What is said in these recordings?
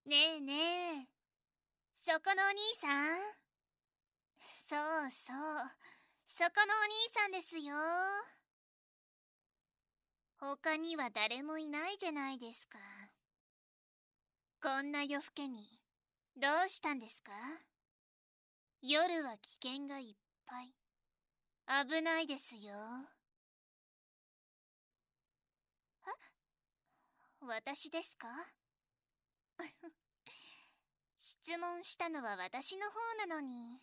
ねえねえ、そこのお兄さん。そうそう、そこのお兄さんですよ。他には誰もいないじゃないですか。こんな夜更けにどうしたんですか？夜は危険がいっぱい。危ないですよ。私ですか？質問したのは私の方なのに。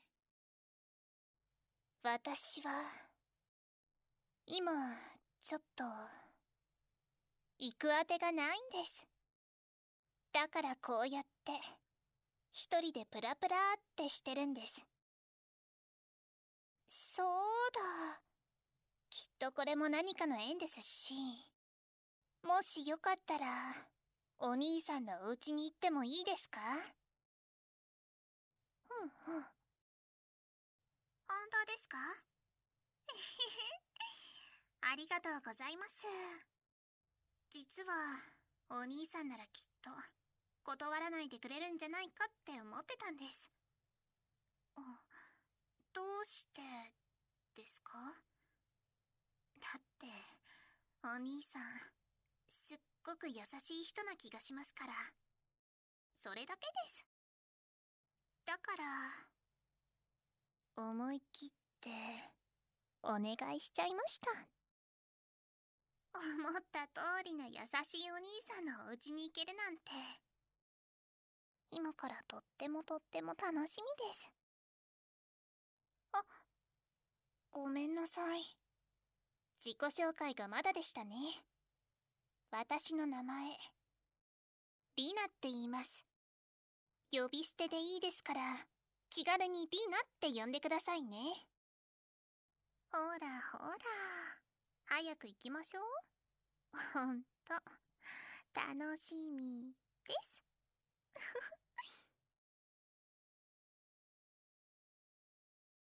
私は今ちょっと行くあてがないんです。だからこうやって一人でプラプラってしてるんです。そうだ、きっとこれも何かの縁ですし、もしよかったらお兄さんのお家に行ってもいいですか？うんうん。本当ですか？ありがとうございます。実はお兄さんならきっと断らないでくれるんじゃないかって思ってたんです。どうしてですか？だってお兄さんすっごく優しい人な気がしますから。それだけです。だから思い切ってお願いしちゃいました。思った通りの優しいお兄さんのお家に行けるなんて、今からとってもとっても楽しみです。あ、ごめんなさい。自己紹介がまだでしたね。私の名前リナって言います。呼び捨てでいいですから気軽にリナって呼んでくださいね。ほらほら、早く行きましょう。ほんと楽しみです。